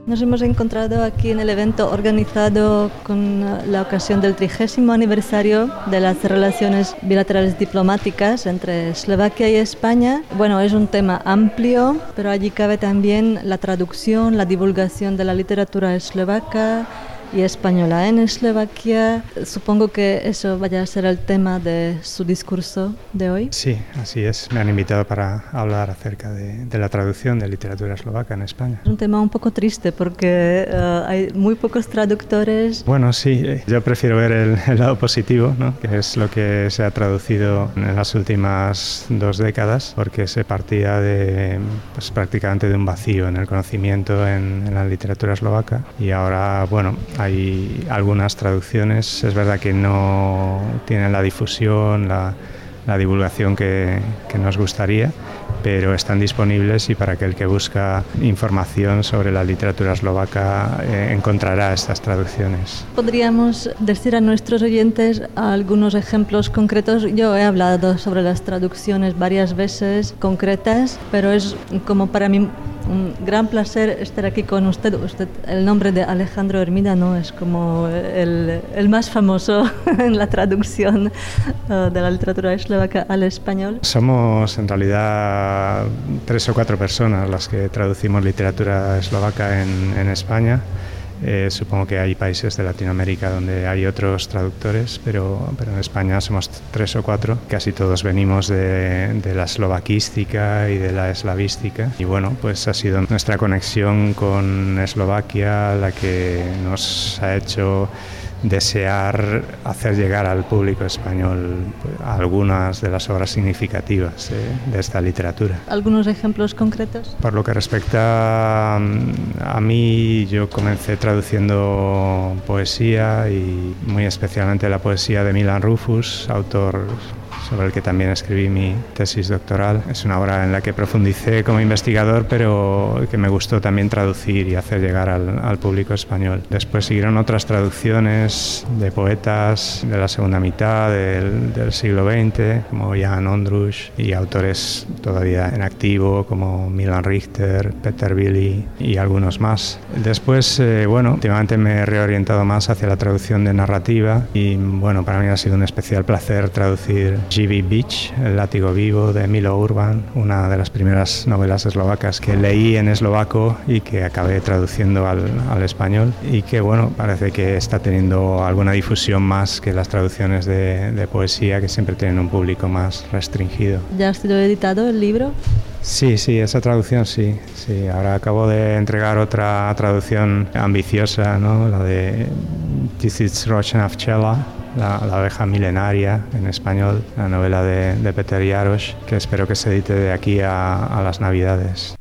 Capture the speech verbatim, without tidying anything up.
Nos hemos encontrado aquí en el evento organizado con la ocasión del trigésimo aniversario de las relaciones bilaterales diplomáticas entre Eslovaquia y España. Bueno, es un tema amplio, pero allí cabe también la traducción, la divulgación de la literatura eslovaca y española en Eslovaquia. Supongo que eso vaya a ser el tema de su discurso de hoy. Sí, así es. Me han invitado para hablar acerca de, de la traducción de literatura eslovaca en España. Es un tema un poco triste porque uh, hay muy pocos traductores. Bueno, sí, yo prefiero ver el, el lado positivo, ¿no? Que es lo que se ha traducido en las últimas dos décadas, porque se partía de, pues, prácticamente de un vacío en el conocimiento en, en la literatura eslovaca y ahora, bueno, hay algunas traducciones, es verdad que no tienen la difusión, la, la divulgación que, que nos gustaría, pero están disponibles y para aquel que busca información sobre la literatura eslovaca eh, encontrará estas traducciones. ¿Podríamos decir a nuestros oyentes algunos ejemplos concretos? Yo he hablado sobre las traducciones varias veces concretas, pero es como para mí un gran placer estar aquí con usted. Usted, el nombre de Alejandro Hermida, ¿no? Es como el, el más famoso en la traducción uh, de la literatura eslovaca al español. Somos en realidad tres o cuatro personas las que traducimos literatura eslovaca en, en España. Eh, supongo que hay países de Latinoamérica donde hay otros traductores, pero, pero en España somos tres o cuatro. Casi todos venimos de, de la eslovaquística y de la eslavística. Y bueno, pues ha sido nuestra conexión con Eslovaquia la que nos ha hecho desear hacer llegar al público español algunas de las obras significativas eh, de esta literatura. ¿Algunos ejemplos concretos? Por lo que respecta a mí, yo comencé traduciendo poesía y muy especialmente la poesía de Milan Rufus, autor sobre el que también escribí mi tesis doctoral. Es una obra en la que profundicé como investigador, pero que me gustó también traducir y hacer llegar al, al público español. Después siguieron otras traducciones de poetas de la segunda mitad del, del siglo veinte, como Jan Ondruš, y autores todavía en activo, como Milan Richter, Peter Billy y algunos más. Después, eh, bueno, últimamente me he reorientado más hacia la traducción de narrativa y, bueno, para mí ha sido un especial placer traducir Živý bič, El látigo vivo, de Milo Urban, una de las primeras novelas eslovacas que leí en eslovaco y que acabé traduciendo al, al español y que, bueno, parece que está teniendo alguna difusión más que las traducciones de, de poesía, que siempre tienen un público más restringido. ¿Ya ha sido editado el libro? Sí, sí, esa traducción sí, sí. Ahora acabo de entregar otra traducción ambiciosa, ¿no? La de Tisíc ročná včela, La, la abeja milenaria en español, la novela de, de Peter Jarosz, que espero que se edite de aquí a, a las Navidades.